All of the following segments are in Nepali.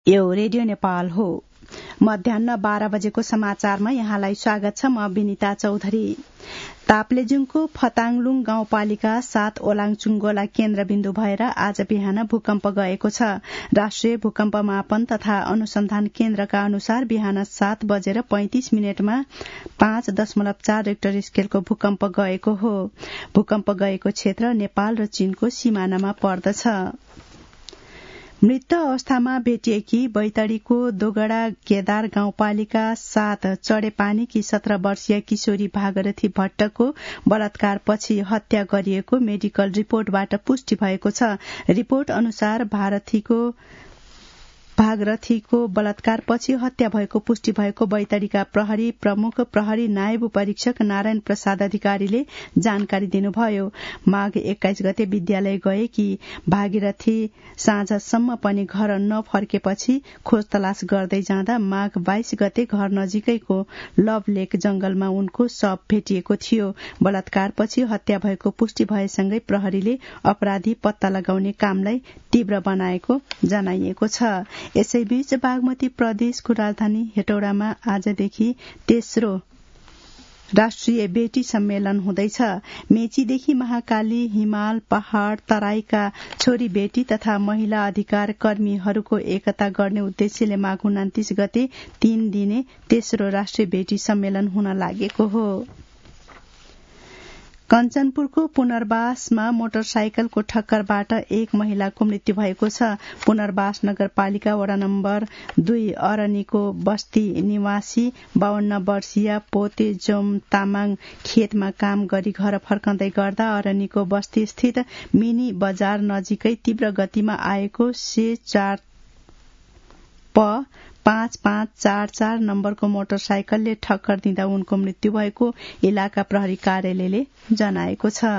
यो रेडियो नेपाल हो। मध्याह्न 12 बजेको समाचारमा यहाँलाई स्वागत छ। म विनिता चौधरी। ताप्लेजुङको फताङलुङ गाउँपालिका 7 ओलाङचुङ्गोला केन्द्रबिन्दु भएर आज बिहान भूकम्प गएको छ। राष्ट्रिय भूकम्प मापन तथा अनुसन्धान केन्द्रका अनुसार बिहान 7:35 5.4 रेक्टर स्केलको भूकम्प गएको हो। भूकम्प गएको क्षेत्र नेपाल र चीनको सिमानामा पर्दछ। मृत अवस्थामा भेटिएकी बैतडीको दोगडा केदार गाउँपालिका 7 चढेपानीकी 17 वर्षीय किशोरी भागरथी भट्टको बलात्कारपछि हत्या गरिएको मेडिकल रिपोर्टबाट पुष्टि भएको छ। रिपोर्ट अनुसार भागरथीको बलात्कारपछि हत्या भएको पुष्टि भएको बैतडीका प्रहरी प्रमुख प्रहरी नायब परीक्षक नारायण प्रसाद अधिकारीले जानकारी दिनुभयो। माघ 21 गते विद्यालय गएकी भागीरथी साँझसम्म पनि घर नफर्केपछि खोज तलास गर्दै जाँदा माघ 22 गते घर नजिकैको लभ लेक जंगलमा उनको शव भेटिएको थियो। बलात्कारपछि हत्या भएको पुष्टि भएसँगै प्रहरीले अपराधी पत्ता लगाउने कामलाई तीव्र बनाएको जनाइएको छ। यसैबीच बागमती प्रदेशको राजधानी हेटौडामा आजदेखि तेस्रो राष्ट्रिय बेटी सम्मेलन हुँदैछ। मेचीदेखि महाकाली, हिमाल, पहाड़, तराईका छोरी बेटी तथा महिला अधिकार कर्मीहरूको एकता गर्ने उद्देश्यले माघ 29 गते 3 दिने तेस्रो राष्ट्रिय बेटी सम्मेलन हुन लागेको हो। कञ्चनपुरको पुनर्वासमा मोटरसाइकलको ठक्करबाट एक महिलाको मृत्यु भएको छ। पुनर्वास नगरपालिका वडा नम्बर 2 अरनीको बस्ती निवासी 52 वर्षीय पोते जोम तामाङ खेतमा काम गरी घर फर्कँदै गर्दा अरनीको बस्ती स्थित मिनी बजार नजिकै तीव्र गतिमा आएको C4 5544 नम्बरको मोटरसाइकलले ठक्कर दिँदा उनको मृत्यु भएको इलाका प्रहरी कार्यालयले जनाएको छ।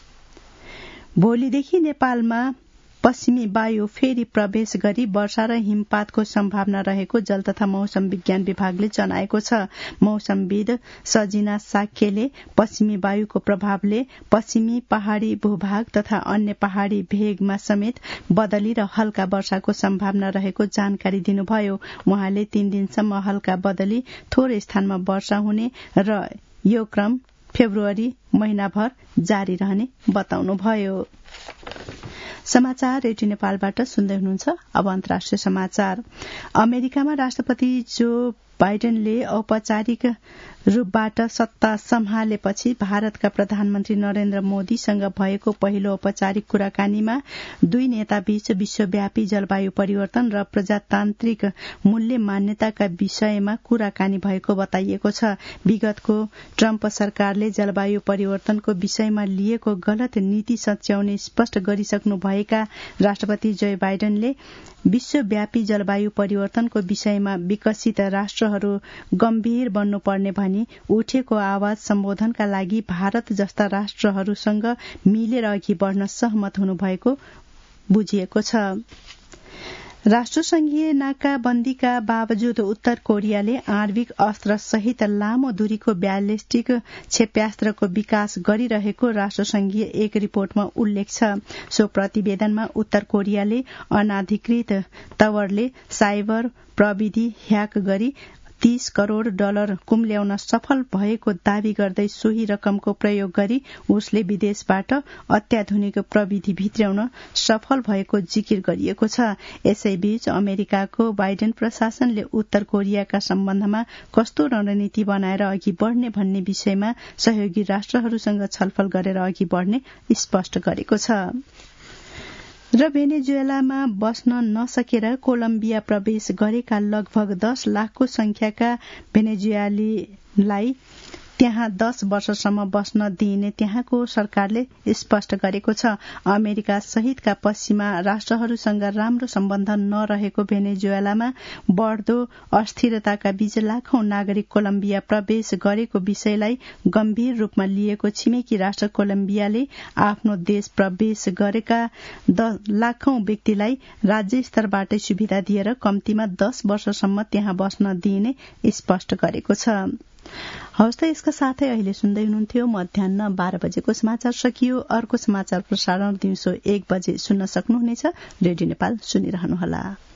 भोलिदेखि नेपालमा पश्चिमी वायु फेरि प्रवेश गरी वर्षा र हिमपातको सम्भावना रहेको जल तथा मौसम विज्ञान विभागले जनाएको छ। मौसमविद सजिना साक्यले पश्चिमी वायुको प्रभावले पश्चिमी पहाड़ी भूभाग तथा अन्य पहाड़ी भेगमा समेत बदली र हल्का वर्षाको सम्भावना रहेको जानकारी दिनुभयो। उहाँले 3 दिनसम्म हल्का बदली थोरै स्थानमा वर्षा हुने र यो क्रम फेब्रुअरी महिनाभर जारी रहने बताउनुभयो। समाचार रेडियो नेपालबाट सुन्दै हुनुहुन्छ। अब अन्तर्राष्ट्रिय समाचार। अमेरिकामा राष्ट्रपति जो बाइडेनले औपचारिक रूपबाट सत्ता सम्हालेपछि भारतका प्रधानमन्त्री नरेन्द्र मोदीसँग भएको पहिलो औपचारिक कुराकानीमा दुई नेताबीच विश्वव्यापी जलवायु परिवर्तन र प्रजातान्त्रिक मूल्य मान्यताका विषयमा कुराकानी भएको बताइएको छ। विगतको ट्रम्प सरकारले जलवायु परिवर्तनको विषयमा लिएको गलत नीति सच्याउने स्पष्ट गरिसक्नु भएका राष्ट्रपति जो बाइडेनले विश्वव्यापी जलवायु परिवर्तनको विषयमा विकसित राष्ट्रहरू गम्भीर बन्नुपर्ने भनी उठेको आवाज सम्बोधनका लागि भारत जस्ता राष्ट्रहरूसँग मिलेर अघि बढ़न सहमत हुनुभएको बुझिएको छ। राष्ट्रसंघीय नाकाबन्दीका बावजुद उत्तर कोरियाले आणविक अस्त्र सहित लामो दूरीको ब्यालिस्टिक क्षेप्यास्त्रको विकास गरिरहेको राष्ट्रसंघीय एक रिपोर्टमा उल्लेख छ। सो प्रतिवेदनमा उत्तर कोरियाले अनाधिकृत तवरले साइबर प्रविधि ह्याक गरी $30 करोड़ कुम्ल्याउन सफल भएको दावी गर्दै सोही रकमको प्रयोग गरी उसले विदेशबाट अत्याधुनिक प्रविधि भित्र्याउन सफल भएको जिकिर गरिएको छ। यसैबीच अमेरिकाको बाइडेन प्रशासनले उत्तर कोरियाका सम्बन्धमा कस्तो रणनीति बनाएर अघि बढ़ने भन्ने विषयमा सहयोगी राष्ट्रहरूसँग छलफल गरेर अघि बढ़ने स्पष्ट गरेको छ। र भेनेजुएलामा बस्न नसकेर कोलम्बिया प्रवेश गरेका लगभग 10 लाखको संख्याका भेनेजुएलीलाई त्यहाँ 10 वर्षसम्म बस्न दिइने त्यहाँको सरकारले स्पष्ट गरेको छ। अमेरिका सहितका पश्चिमा राष्ट्रहरूसँग राम्रो सम्बन्ध नरहेको भेनेजुएलामा बढ़दो अस्थिरताका बीच लाखौं नागरिक कोलम्बिया प्रवेश गरेको विषयलाई गम्भीर रूपमा लिएको छिमेकी राष्ट्र कोलम्बियाले आफ्नो देश प्रवेश गरेका लाखौं व्यक्तिलाई राज्य स्तरबाटै सुविधा दिएर कम्तीमा 10 वर्षसम्म त्यहाँ बस्न दिइने स्पष्ट गरेको छ। हवस् त यसका साथै अहिले सुन्दै हुनुहुन्थ्यो मध्याह्न 12 बजेको समाचार सकियो। अर्को समाचार प्रसारण दिउँसो 1 बजे सुन्न सक्नुहुनेछ। रेडियो नेपाल सुनिरहनुहोला।